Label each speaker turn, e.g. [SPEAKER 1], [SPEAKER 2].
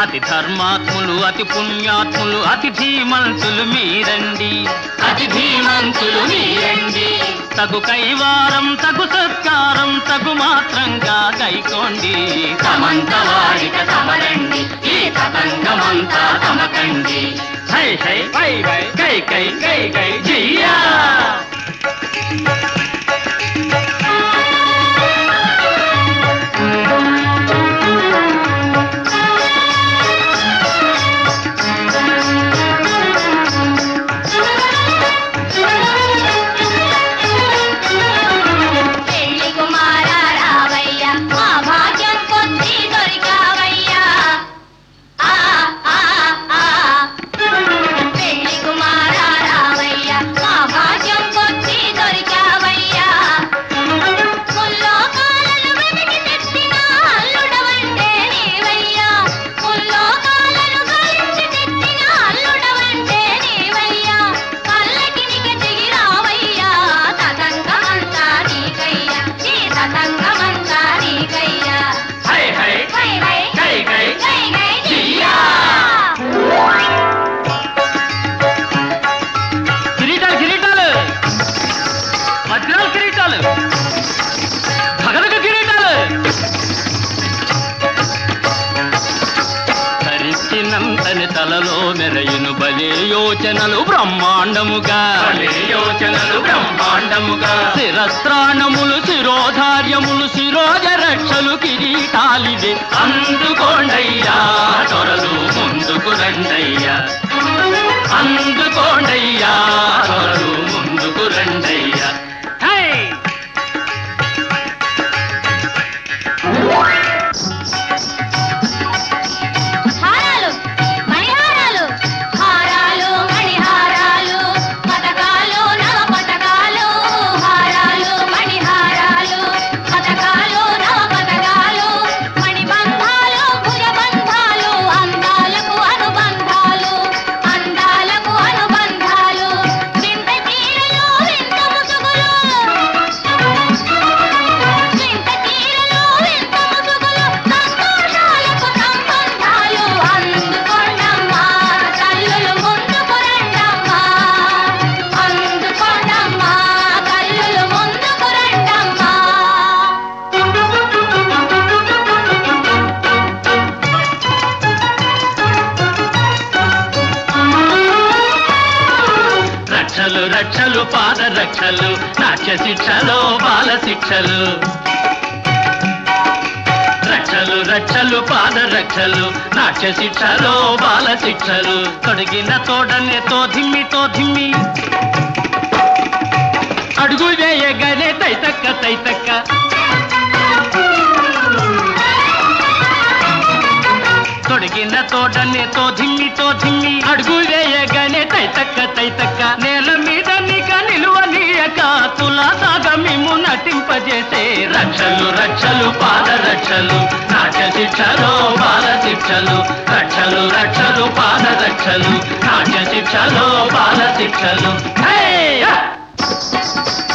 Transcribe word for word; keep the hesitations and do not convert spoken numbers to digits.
[SPEAKER 1] అతి ధర్మాత్ములు అతి పుణ్యాత్ములు అతి ధీమంతులు మీరండి,
[SPEAKER 2] అతి ధీమంతులు మీరండి.
[SPEAKER 1] తగు కైవారం తగు సత్కారం తగు మాత్రంగా కైకోండి.
[SPEAKER 2] తమంత వాడిక తమరండి, ఈ తతంగమంతా తమకండి.
[SPEAKER 1] హై హై వై వై కై కై కై కై జియా. ధరించినంతని తలలో మెరయును బలే యోచనలు బ్రహ్మాండముగా,
[SPEAKER 2] యోచనలు బ్రహ్మాండముగా.
[SPEAKER 1] శిరస్త్రాణములు శిరోధార్యములు శిరోజ రక్షలు కిరీటాలివే.
[SPEAKER 2] అందుకోండయ్యా త్వరలు ముందుకు రండయ్యా, అందుకోండయ్యా త్వరలు ముందుకు రండయ్యా. రక్షలు రక్షలు పాద రక్షలు నాట్య శిక్షలు బాల శిక్షలు, రక్షలు రక్షలు పాద రక్షలు నాట్య శిక్షలు బాల శిక్షలు. తొడిగిన తోడనే తో ధిమ్మి తో ధిమ్మి అడుగు వేయగానే తైతక్క తైతక్క, తొడిగిన తోడనే తో ధిమ్మి తో ధిమ్మి అడుగు వేయగానే తైతక్క తైతక్క. నేల మీద నిక నిలువనీయక తులా సాగా మేము నటింపజేసే రక్షలు రక్షలు పాద రక్షలు నాట్య శిక్షలు బాల శిక్షలు, రక్షలు రక్షలు పాద రక్షలు నాట్య శిక్షలు బాల శిక్షలు.